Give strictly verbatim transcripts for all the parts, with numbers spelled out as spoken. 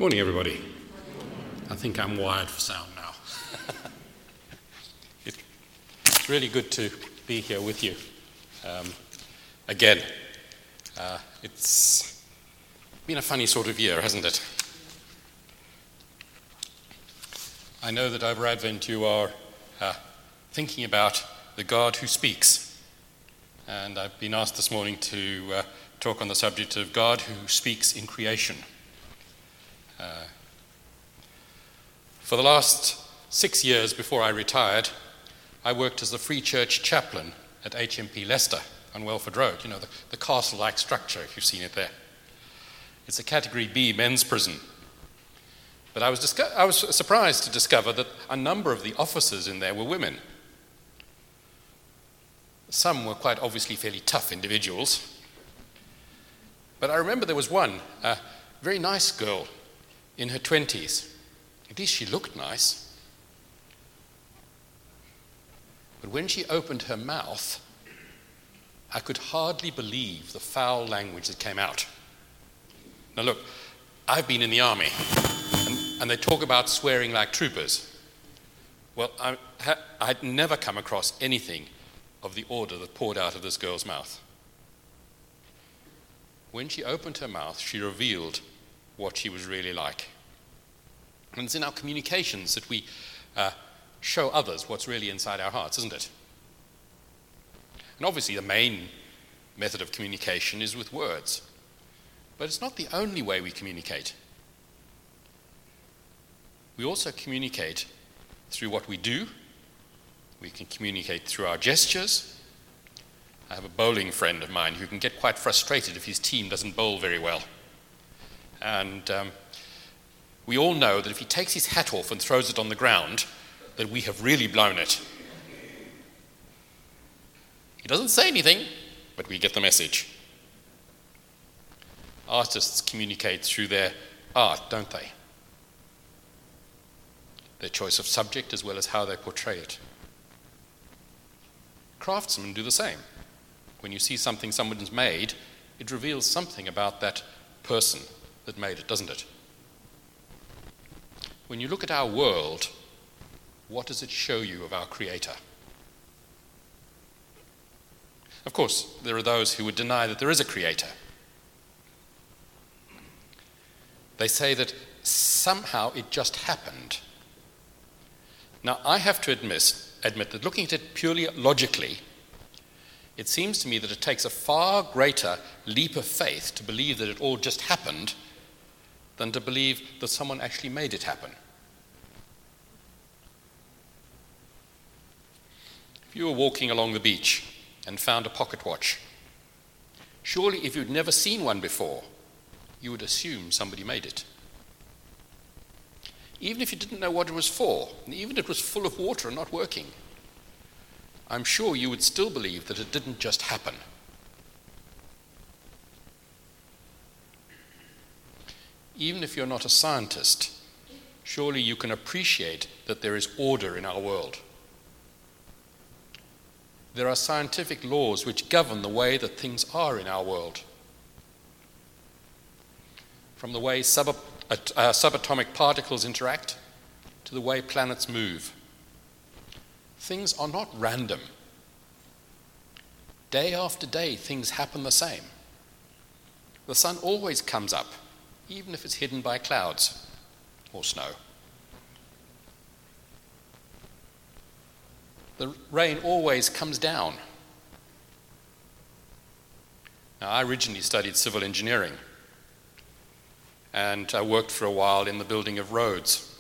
Morning, everybody. I think I'm wired for sound now. It's really good to be here with you um, again. Uh, it's been a funny sort of year, hasn't it? I know that over Advent you are uh, thinking about the God who speaks. And I've been asked this morning to uh, talk on the subject of God who speaks in creation. Uh, for the last six years before I retired, I worked as the Free Church chaplain at H M P Leicester on Welford Road, you know, the, the castle-like structure, if you've seen it there. It's a Category B men's prison. But I was, disco- I was surprised to discover that a number of the officers in there were women. Some were quite obviously fairly tough individuals. But I remember there was one, a very nice girl in her twenties. At least she looked nice. But when she opened her mouth, I could hardly believe the foul language that came out. Now look, I've been in the army, and, and they talk about swearing like troopers. Well, I, I'd never come across anything of the order that poured out of this girl's mouth. When she opened her mouth, she revealed what she was really like. And it's in our communications that we uh, show others what's really inside our hearts, isn't it? And obviously the main method of communication is with words. But it's not the only way we communicate. We also communicate through what we do. We can communicate through our gestures. I have a bowling friend of mine who can get quite frustrated if his team doesn't bowl very well. And um, we all know that if he takes his hat off and throws it on the ground, that we have really blown it. He doesn't say anything, but we get the message. Artists communicate through their art, don't they? Their choice of subject as well as how they portray it. Craftsmen do the same. When you see something someone's made, it reveals something about that person that made it, doesn't it? When you look at our world, what does it show you of our Creator? Of course, there are those who would deny that there is a Creator. They say that somehow it just happened. Now, I have to admit, admit that looking at it purely logically, it seems to me that it takes a far greater leap of faith to believe that it all just happened than to believe that someone actually made it happen. If you were walking along the beach and found a pocket watch, surely if you'd never seen one before, you would assume somebody made it. Even if you didn't know what it was for, and even if it was full of water and not working, I'm sure you would still believe that it didn't just happen. Even if you're not a scientist, surely you can appreciate that there is order in our world. There are scientific laws which govern the way that things are in our world. From the way sub- uh, subatomic particles interact to the way planets move. Things are not random. Day after day, things happen the same. The sun always comes up, even if it's hidden by clouds or snow. The rain always comes down. Now, I originally studied civil engineering, and I worked for a while in the building of roads.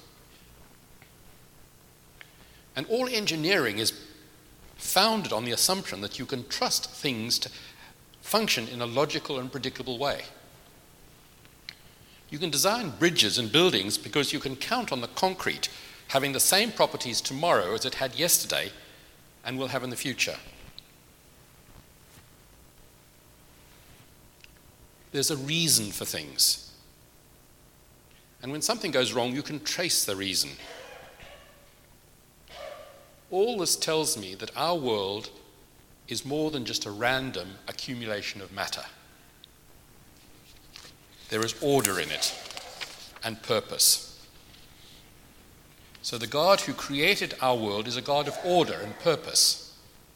And all engineering is founded on the assumption that you can trust things to function in a logical and predictable way. You can design bridges and buildings because you can count on the concrete having the same properties tomorrow as it had yesterday and will have in the future. There's a reason for things. And when something goes wrong, you can trace the reason. All this tells me that our world is more than just a random accumulation of matter. There is order in it. and purpose. So the God who created our world is a God of order and purpose.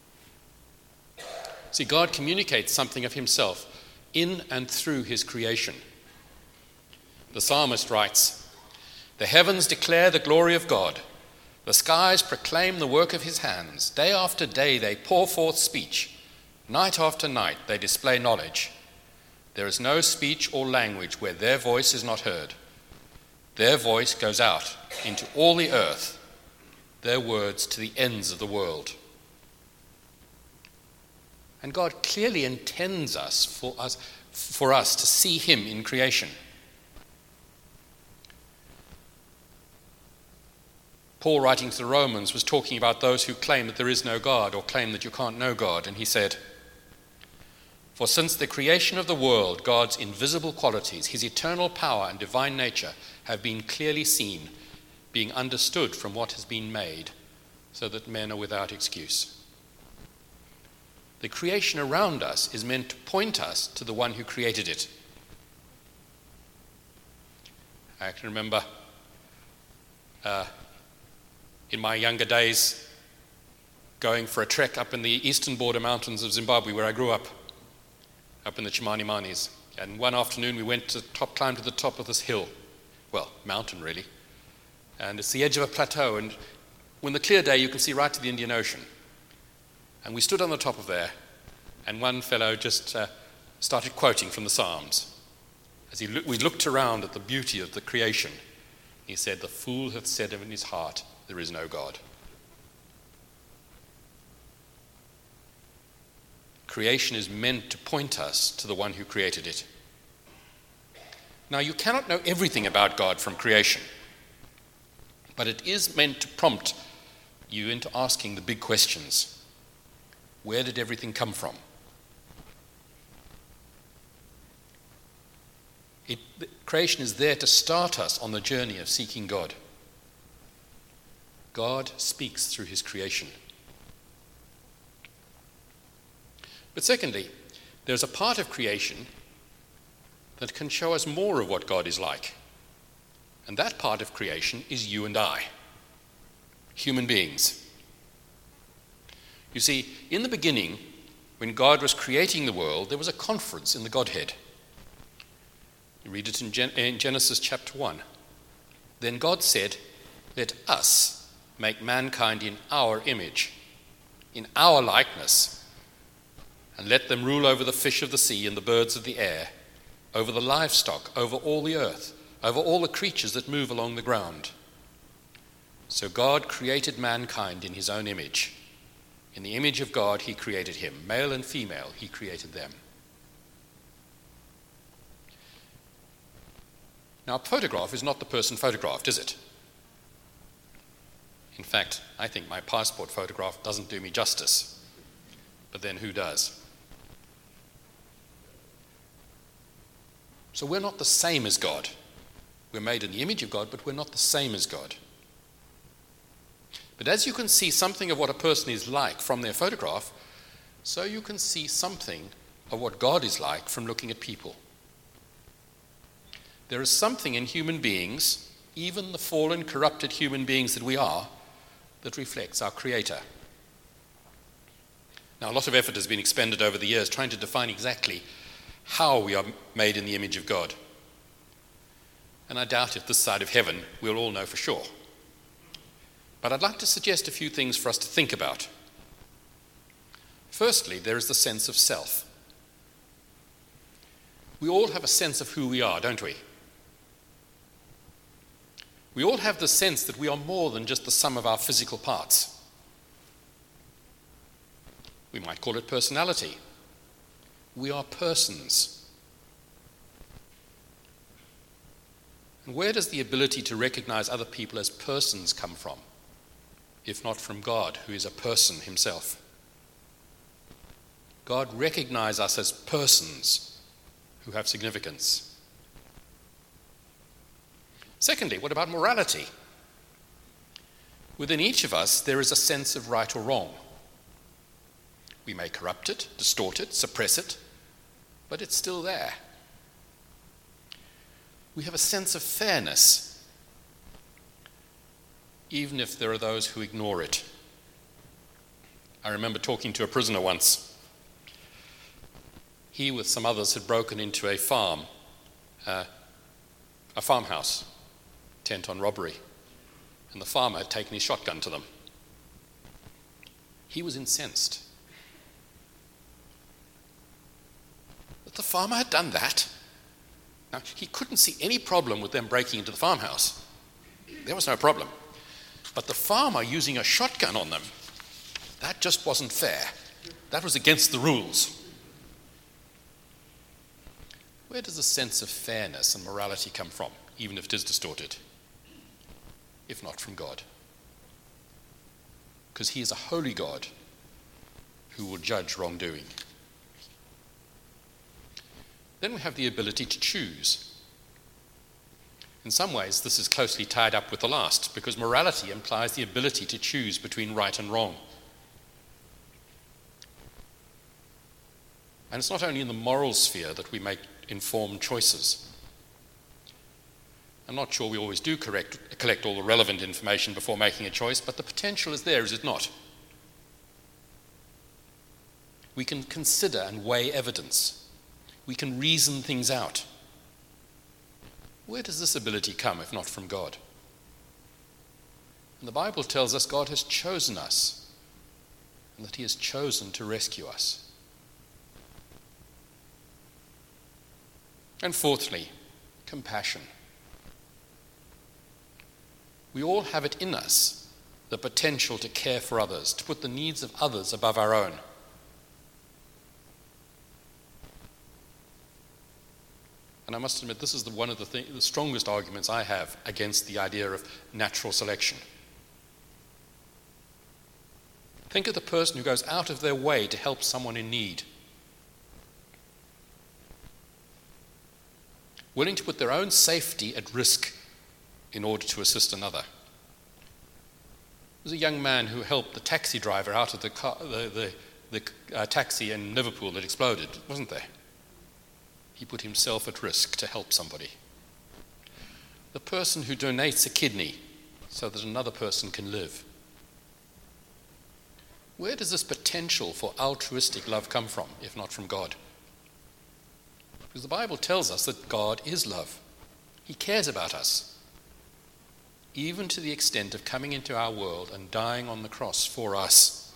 See, God communicates something of himself in and through his creation. The psalmist writes, "The heavens declare the glory of God. The skies proclaim the work of his hands. Day after day they pour forth speech. Night after night they display knowledge. There is no speech or language where their voice is not heard. Their voice goes out into all the earth, their words to the ends of the world." And God clearly intends us for us, for us to see him in creation. Paul, writing to the Romans, was talking about those who claim that there is no God or claim that you can't know God. And he said, "For since the creation of the world, God's invisible qualities, his eternal power and divine nature have been clearly seen, being understood from what has been made, so that men are without excuse." The creation around us is meant to point us to the one who created it. I can remember uh, in my younger days going for a trek up in the eastern border mountains of Zimbabwe, where I grew up, up in the Chimanimani. And one afternoon we went to top, climbed to the top of this hill, well, mountain really, and it's the edge of a plateau, and when the clear day you can see right to the Indian Ocean. And we stood on the top of there, and one fellow just uh, started quoting from the Psalms. As he lo- we looked around at the beauty of the creation, he said, "The fool hath said in his heart, there is no God." Creation is meant to point us to the one who created it. Now, you cannot know everything about God from creation, but it is meant to prompt you into asking the big questions. Where did everything come from? It, creation is there to start us on the journey of seeking God. God speaks through his creation. But secondly, there's a part of creation that can show us more of what God is like. And that part of creation is you and I, human beings. You see, in the beginning, when God was creating the world, there was a conference in the Godhead. You read it in, Gen- in Genesis chapter one. Then God said, "Let us make mankind in our image, in our likeness, and let them rule over the fish of the sea and the birds of the air, over the livestock, over all the earth, over all the creatures that move along the ground." So God created mankind in his own image. In the image of God, he created him. Male and female, he created them. Now, a photograph is not the person photographed, is it? In fact, I think my passport photograph doesn't do me justice. But then who does? So we're not the same as God. We're made in the image of God, but we're not the same as God. But as you can see something of what a person is like from their photograph, so you can see something of what God is like from looking at people. There is something in human beings, even the fallen, corrupted human beings that we are, that reflects our Creator. Now, a lot of effort has been expended over the years trying to define exactly how we are made in the image of God. And I doubt if this side of heaven we'll all know for sure. But I'd like to suggest a few things for us to think about. Firstly, there is the sense of self. We all have a sense of who we are, don't we? We all have the sense that we are more than just the sum of our physical parts. We might call it personality. We are persons. And where does the ability to recognize other people as persons come from, if not from God, who is a person himself? God recognizes us as persons who have significance. Secondly, what about morality? Within each of us, there is a sense of right or wrong. We may corrupt it, distort it, suppress it, but it's still there. We have a sense of fairness, even if there are those who ignore it. I remember talking to a prisoner once. He, with some others, had broken into a farm, uh, a farmhouse, intent on robbery, and the farmer had taken his shotgun to them. He was incensed that the farmer had done that. Now, he couldn't see any problem with them breaking into the farmhouse. There was no problem. But the farmer using a shotgun on them, that just wasn't fair. That was against the rules. Where does the sense of fairness and morality come from, even if it is distorted? If not from God. Because he is a holy God who will judge wrongdoing. Then we have the ability to choose. In some ways, this is closely tied up with the last, because morality implies the ability to choose between right and wrong. And it's not only in the moral sphere that we make informed choices. I'm not sure we always do correct, collect all the relevant information before making a choice, but the potential is there, is it not? We can consider and weigh evidence. We can reason things out. Where does this ability come if not from God? And the Bible tells us God has chosen us and that he has chosen to rescue us. And fourthly, compassion. We all have it in us, the potential to care for others, to put the needs of others above our own. And I must admit, this is the, one of the, th- the strongest arguments I have against the idea of natural selection. Think of the person who goes out of their way to help someone in need, willing to put their own safety at risk in order to assist another. There was a young man who helped the taxi driver out of the, car, the, the, the uh, taxi in Liverpool that exploded, wasn't there? He put himself at risk to help somebody. The person who donates a kidney so that another person can live. Where does this potential for altruistic love come from, if not from God? Because the Bible tells us that God is love. He cares about us, even to the extent of coming into our world and dying on the cross for us.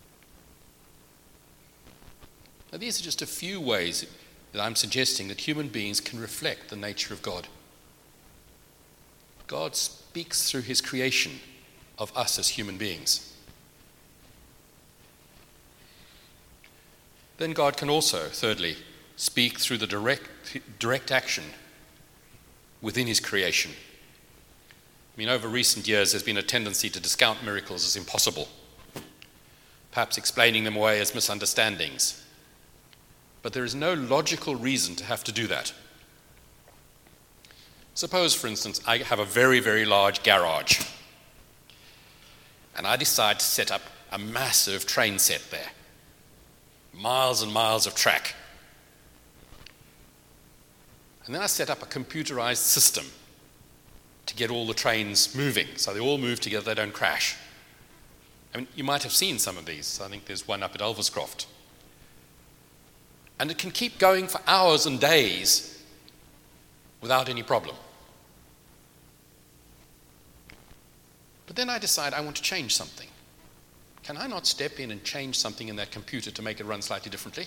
Now, these are just a few ways that I'm suggesting that human beings can reflect the nature of God. God speaks through his creation of us as human beings. Then God can also, thirdly, speak through the direct, direct action within his creation. I mean, over recent years, there's been a tendency to discount miracles as impossible, perhaps explaining them away as misunderstandings. But there is no logical reason to have to do that. Suppose, for instance, I have a very, very large garage, and I decide to set up a massive train set there, miles and miles of track. And then I set up a computerized system to get all the trains moving, so they all move together, they don't crash. I mean, you might have seen some of these. I think there's one up at Elverscroft. And it can keep going for hours and days without any problem. But then I decide I want to change something. Can I not step in and change something in that computer to make it run slightly differently?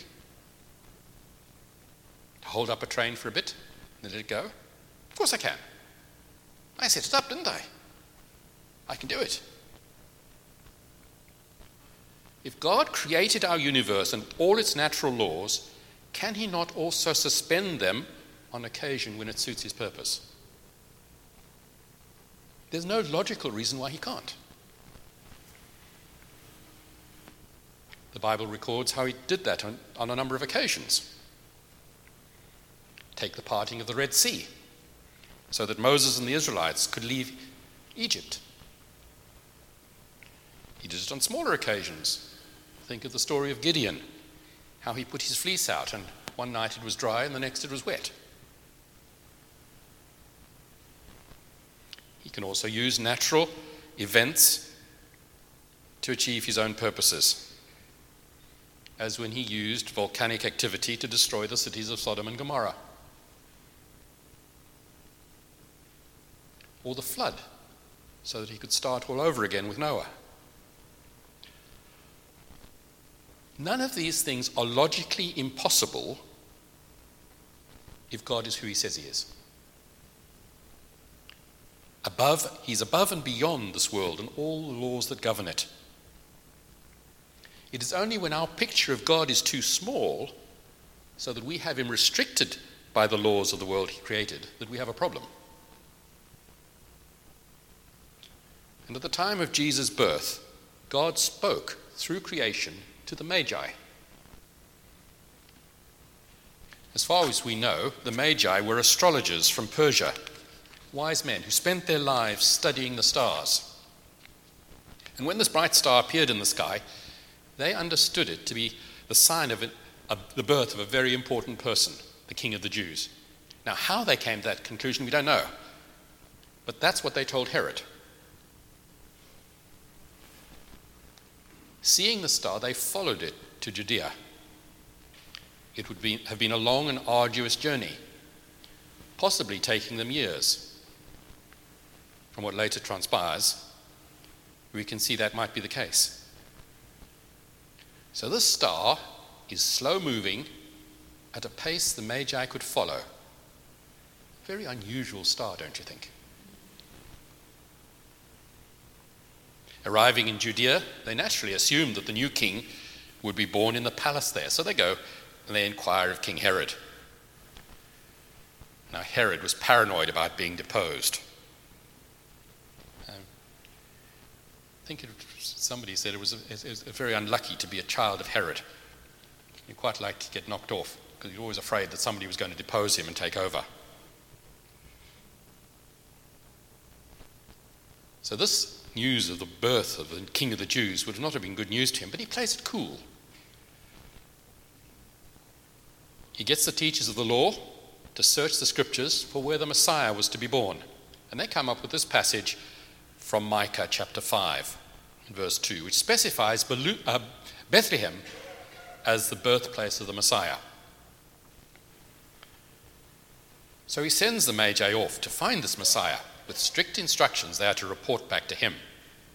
To hold up a train for a bit and let it go? Of course I can. I set it up, didn't I? I can do it. If God created our universe and all its natural laws, can he not also suspend them on occasion when it suits his purpose? There's no logical reason why he can't. The Bible records how he did that on, on a number of occasions. Take the parting of the Red Sea, so that Moses and the Israelites could leave Egypt. He did it on smaller occasions. Think of the story of Gideon, how he put his fleece out, and one night it was dry and the next it was wet. can also use natural events to achieve his own purposes, as when he used volcanic activity to destroy the cities of Sodom and Gomorrah, or the flood, so that he could start all over again with Noah. None of these things are logically impossible if God is who he says he is. Above, he's above and beyond this world and all the laws that govern it. It is only when our picture of God is too small, so that we have him restricted by the laws of the world he created, that we have a problem. And at the time of Jesus' birth, God spoke through creation to the Magi. As far as we know, the Magi were astrologers from Persia, wise men who spent their lives studying the stars. And when this bright star appeared in the sky, they understood it to be the sign of, it, of the birth of a very important person, the King of the Jews. Now, how they came to that conclusion, we don't know. But that's what they told Herod. Seeing the star, they followed it to Judea. It would be, have been a long and arduous journey, possibly taking them years. From what later transpires, we can see that might be the case. So this star is slow-moving at a pace the Magi could follow. Very unusual star, don't you think? Arriving in Judea, they naturally assumed that the new king would be born in the palace there. So they go and they inquire of King Herod. Now, Herod was paranoid about being deposed. Um, I think it, somebody said it was, a, it was very unlucky to be a child of Herod. You'd quite like to get knocked off, because you're always afraid that somebody was going to depose him and take over. So this news of the birth of the King of the Jews would not have been good news to him, but he plays it cool. He gets the teachers of the law to search the scriptures for where the Messiah was to be born. And they come up with this passage from Micah chapter five, verse two, which specifies Bethlehem as the birthplace of the Messiah. So he sends the Magi off to find this Messiah, with strict instructions they are to report back to him.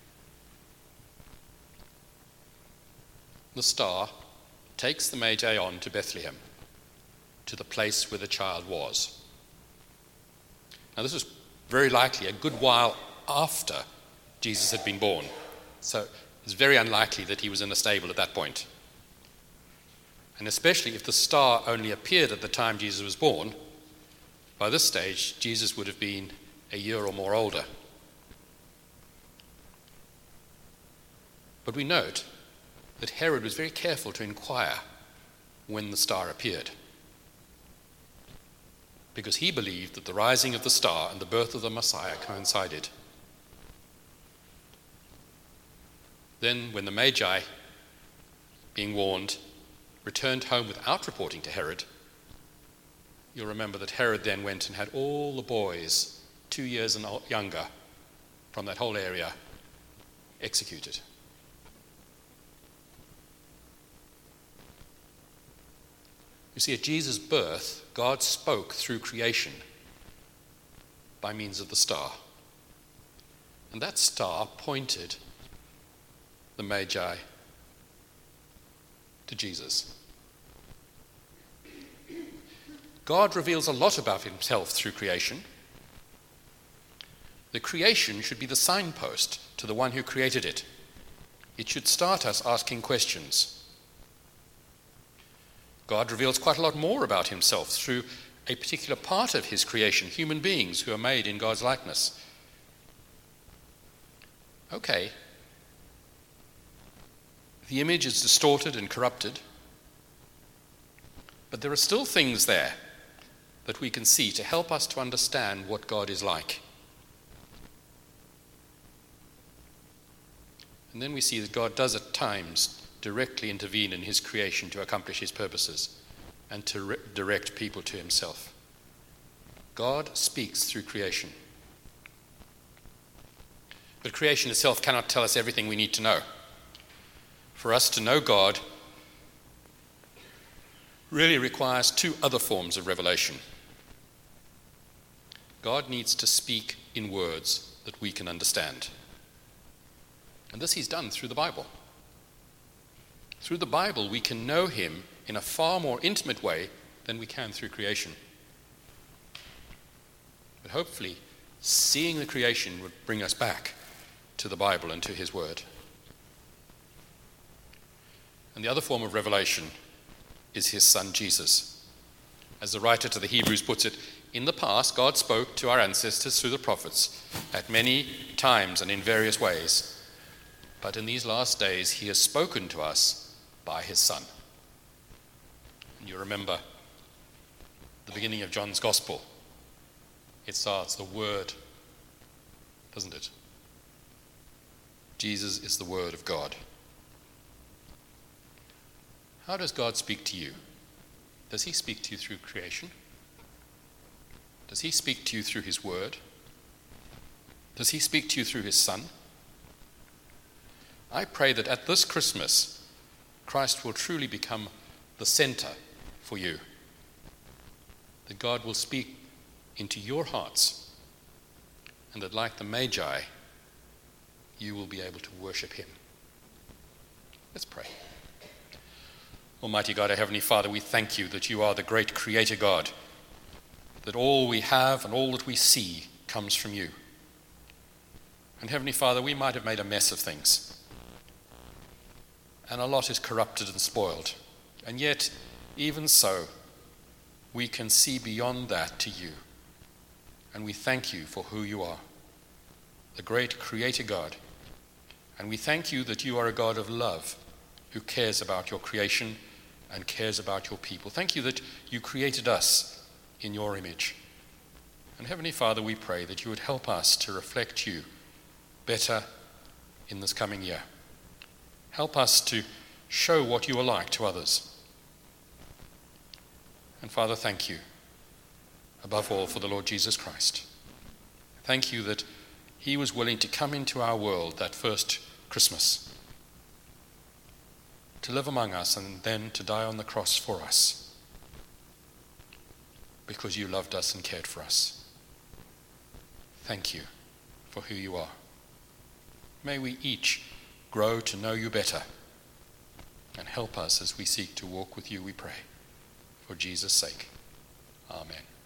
The star takes the Magi on to Bethlehem, to the place where the child was. Now, this was very likely a good while after Jesus had been born, so it's very unlikely that he was in a stable at that point. And especially if the star only appeared at the time Jesus was born, by this stage, Jesus would have been a year or more older. But we note that Herod was very careful to inquire when the star appeared, because he believed that the rising of the star and the birth of the Messiah coincided. Then, when the Magi, being warned, returned home without reporting to Herod, you'll remember that Herod then went and had all the boys, two years and younger, from that whole area, executed. You see, at Jesus' birth, God spoke through creation by means of the star. And that star pointed the Magi to Jesus. God reveals a lot about himself through creation. The creation should be the signpost to the one who created it. It should start us asking questions. God reveals quite a lot more about himself through a particular part of his creation, human beings who are made in God's likeness. Okay, the image is distorted and corrupted, but there are still things there that we can see to help us to understand what God is like. And then we see that God does at times directly intervene in his creation to accomplish his purposes and to re- direct people to himself. God speaks through creation. But creation itself cannot tell us everything we need to know. For us to know God really requires two other forms of revelation. God needs to speak in words that we can understand. And this he's done through the Bible. Through the Bible, we can know him in a far more intimate way than we can through creation. But hopefully, seeing the creation would bring us back to the Bible and to his word. And the other form of revelation is his son Jesus. As the writer to the Hebrews puts it, in the past, God spoke to our ancestors through the prophets at many times and in various ways. But in these last days, he has spoken to us by his Son. And you remember the beginning of John's Gospel. It starts, the Word, doesn't it? Jesus is the Word of God. How does God speak to you? Does he speak to you through creation? Does he speak to you through his word? Does he speak to you through his Son? I pray that at this Christmas, Christ will truly become the center for you. That God will speak into your hearts, and that like the Magi, you will be able to worship him. Let's pray. Almighty God, our Heavenly Father, we thank you that you are the great Creator God, that all we have and all that we see comes from you. And Heavenly Father, we might have made a mess of things, and a lot is corrupted and spoiled, and yet, even so, we can see beyond that to you, and we thank you for who you are, the great Creator God, and we thank you that you are a God of love who cares about your creation and cares about your people. Thank you that you created us in your image. And Heavenly Father, we pray that you would help us to reflect you better in this coming year. Help us to show what you are like to others. And Father, thank you, above all, for the Lord Jesus Christ. Thank you that he was willing to come into our world that first Christmas, to live among us and then to die on the cross for us, because you loved us and cared for us. Thank you for who you are. May we each grow to know you better, and help us as we seek to walk with you, we pray. For Jesus' sake. Amen.